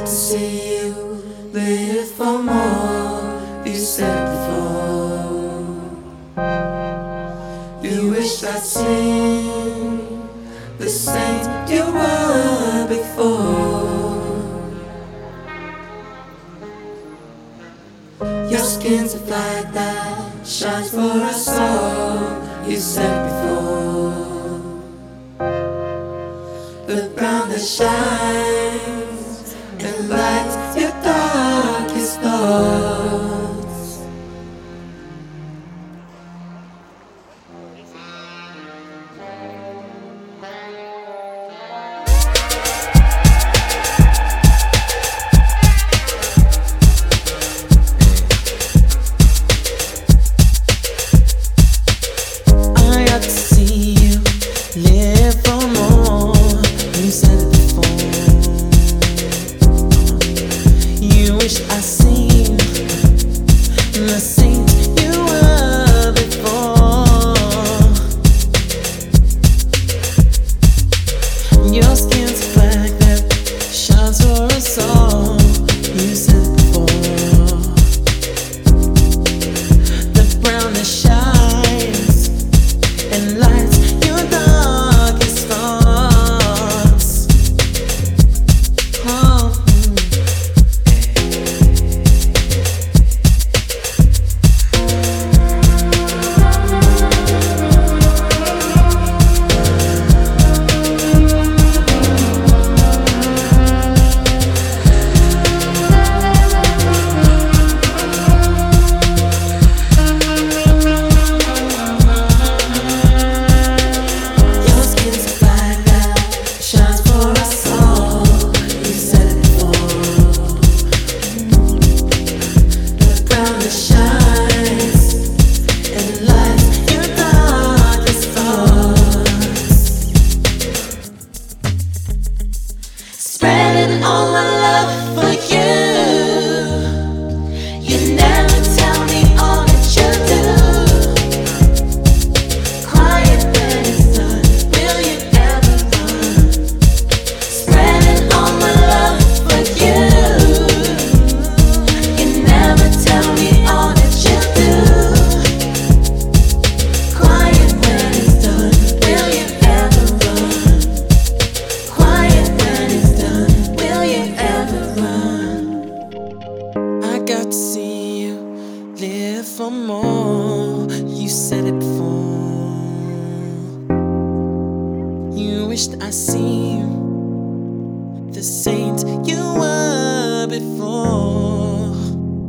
see you live for more. You said before. You wish I'd seen the saint you were before. Your skin's a flag that shines for us all. You said before. The brown that shines and lights your darkest thoughts. I got to see you live for more. You said it before. You wish I seen the saint you were before. Your skin's black that shines for us all. You said it before. The brown that shines and lights your darkest thoughts. Oh. Your skin's a flag that shines for us all. You said it before. The brown that shines and lights your darkest thoughts. Spreading all my love for you. You never tell me all that you do. Quiet when it's done. Will you ever run? Spreading all my love for you. You never tell me all that you do. Quiet when it's done. Will you ever run? Quiet when it's done. Will you ever run? I got to see you live for more. You said it before. You wished I seen the saint you were before.